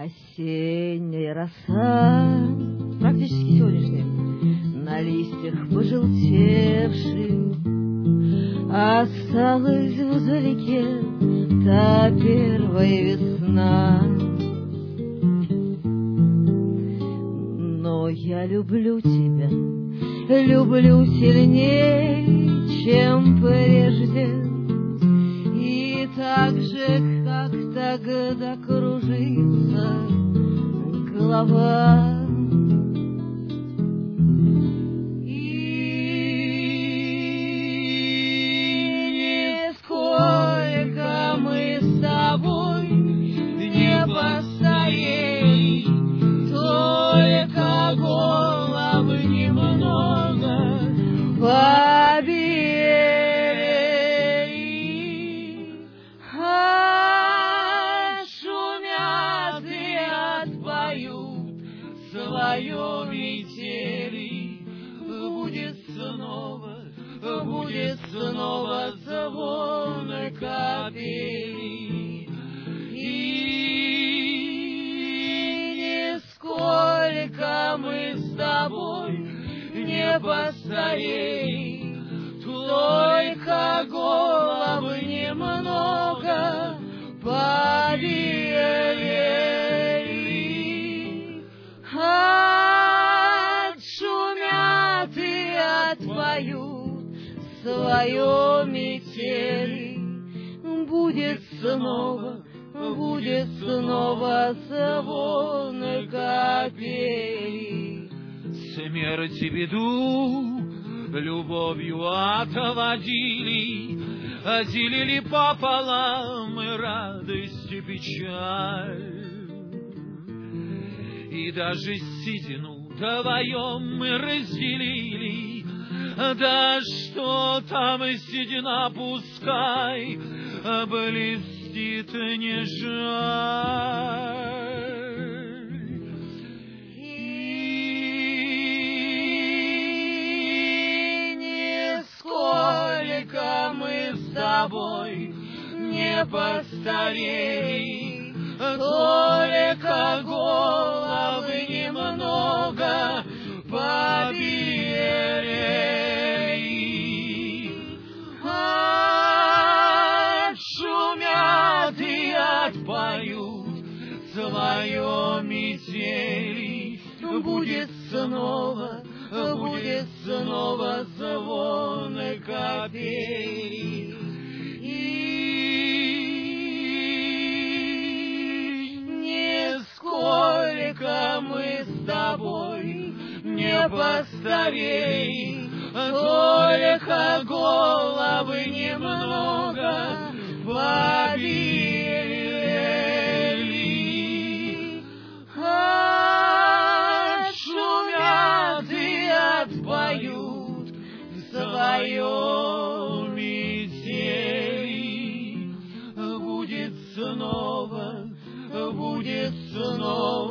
Осенняя роса, практически сегодняшняя, на листьях пожелтевших, осталась вдалеке та первая весна. Но я люблю тебя, люблю сильней, чем прежде, и так же, как тогда, кружится голова. И нисколько мы с тобой не постарели, только головы немного побелели, отшумят и отпоют свое метели. Будет снова звон капели. И нисколько мы с тобой не постарели, только головы немного побелели, отшумят и отпоют свое метели. Будет снова звон капели. Смерти беду любовью отводили, делили пополам и радость и печаль. И даже седину вдвоем мы разделили, да что там седина, пускай блестит, не жаль. И нисколько мы с тобой не постарели, только головы немного побелели, отшумят и отпоют свое метели. Будет снова звон капели. И нисколько мы с тобой не постарели, только головы немного побелели, отшумят и отпоют свое метели. Будет снова